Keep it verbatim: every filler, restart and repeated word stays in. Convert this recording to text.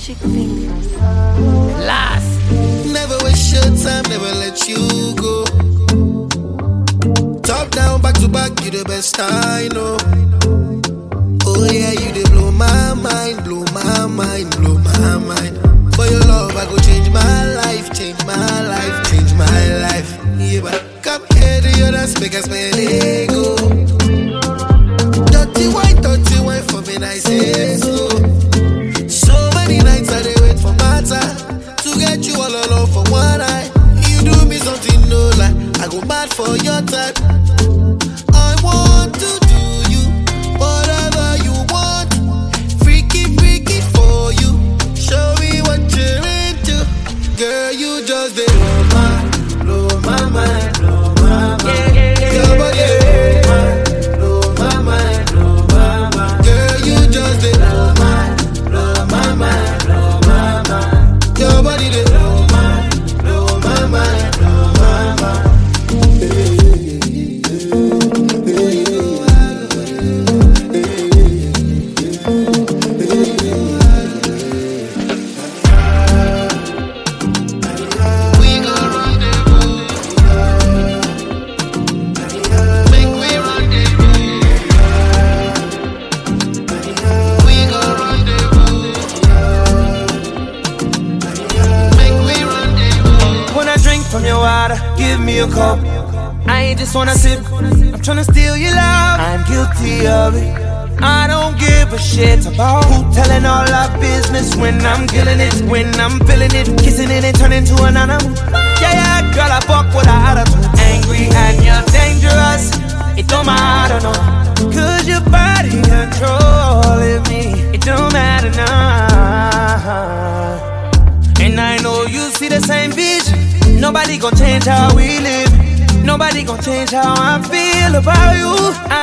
Magic fingers. Last. Never waste your time, never let you go. Top down, back to back, you the best I know. Oh yeah, you dey blow my mind, blow my mind, blow my mind. For your love, I go change my life, change my life, change my life. Yeah, but come here to your dance, make us spend ego. Dirty wine, dirty wine for me, I say so. So many nights I dey wait for my time to get you all alone for one night. You do me something no lie, I go mad for your type. I want to do you whatever you want, freaky freaky for you. Show me what you're into, girl. You just dey blow my, blow my mind, blow my mind. Your body blow my mind, blow my mind. Girl, you just dey blow my, blow my mind, blow my mind. Your body dey blow my, blow my mind, blow my mind. From your water, give me a cup. I ain't just wanna sip, I'm tryna steal your love. I'm guilty of it. I don't give a shit about who telling all our business when I'm killing it, when I'm feeling it, kissing it and turning to an animal. Yeah, yeah, girl, I fuck with a attitude. Angry and you're dangerous. It don't matter, no. Cause your body controlling me. It don't matter, nah. And I know you see the same vision. Nobody gon' change how we live. Nobody gon' change how I feel about you. I